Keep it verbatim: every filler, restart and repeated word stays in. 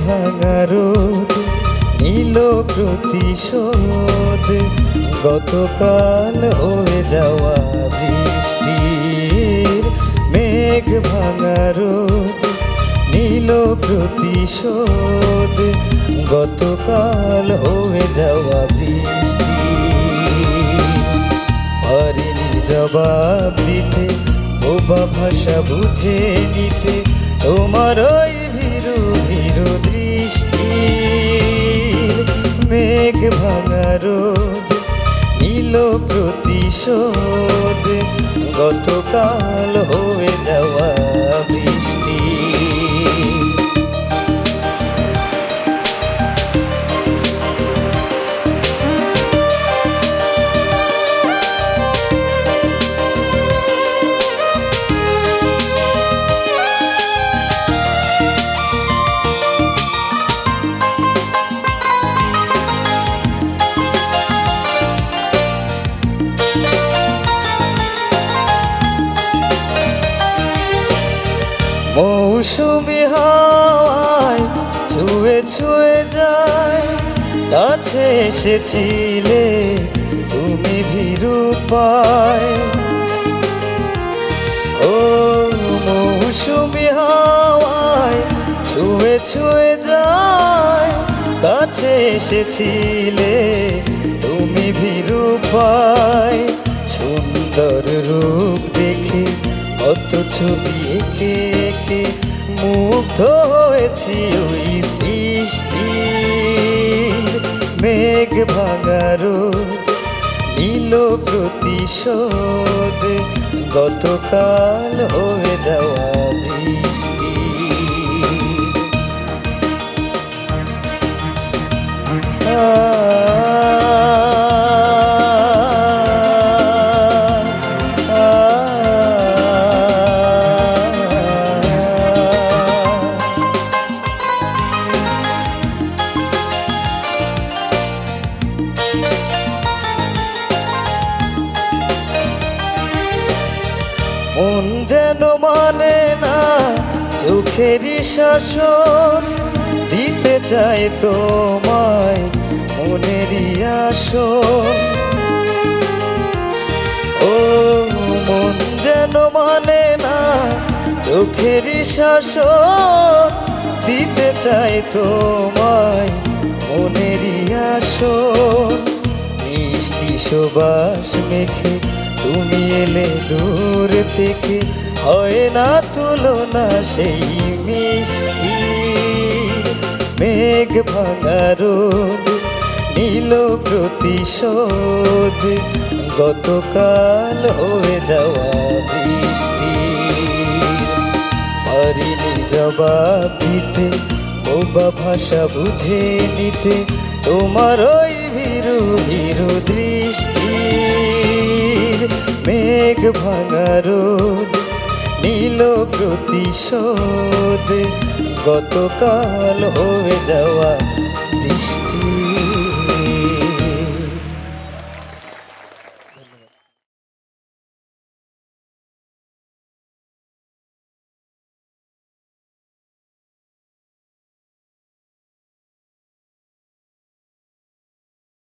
ভাঙা রোদ নীল প্রতিশোধ, গতকাল হয়ে যাওয়া বৃষ্টির। মেঘ ভাঙা রোদ নীল প্রতিশোধ, গতকাল হয়ে যাওয়া বৃষ্টি। পারিনি জবাব দিতে, বোবা ভাষা বুঝে নিতে তোমার ওই ভীরু ভীরু দৃষ্টি। মেঘ ভাঙা রোদ নীল প্রতিশোধ, গতকাল হয়ে যাওয়া বৃষ্টি। মৌসুমি হাওয়ায় ছুঁয়ে ছুঁয়ে যায়, কাছে এসেছিলে তুমি ভীরু পায়। ও মৌসুমি হাওয়ায় ছুঁয়ে ছুঁয়ে যায়, কাছে এসেছিলে তুমি ভীরু পায়। সুন্দর রূপ দেখে কত ছবি এঁকে এঁকে মুগ্ধ হয়েছি ওই সৃষ্টি। মেঘ ভাঙা রোদ নীল প্রতিশোধ, গতকাল হয়ে যাওয়া বৃষ্টি। মন যেন মানে না চোখেরই শাসন, দিতে চাই তোমায় মনেরই আসন। ও মন যেন মানে না চোখেরই শাসন, দিতে চাই তোমায় মনেরই আসন। মিষ্টি সুবাস মেখে তুমি এলে দূর থেকে, হয় না তুলনা সেই মিষ্টি। মেঘ ভাঙা রোদ নীল প্রতিশোধ, গতকাল হয়ে যাওয়া বৃষ্টি। পারিনি জবাব দিতে, বোবা ভাষা বুঝে নিতে তোমার ওই ভীরু ভীরু দৃষ্টি। মেঘ ভাঙা রোদ নীল প্রতিশোধ, গতকাল হয়ে যাওয়া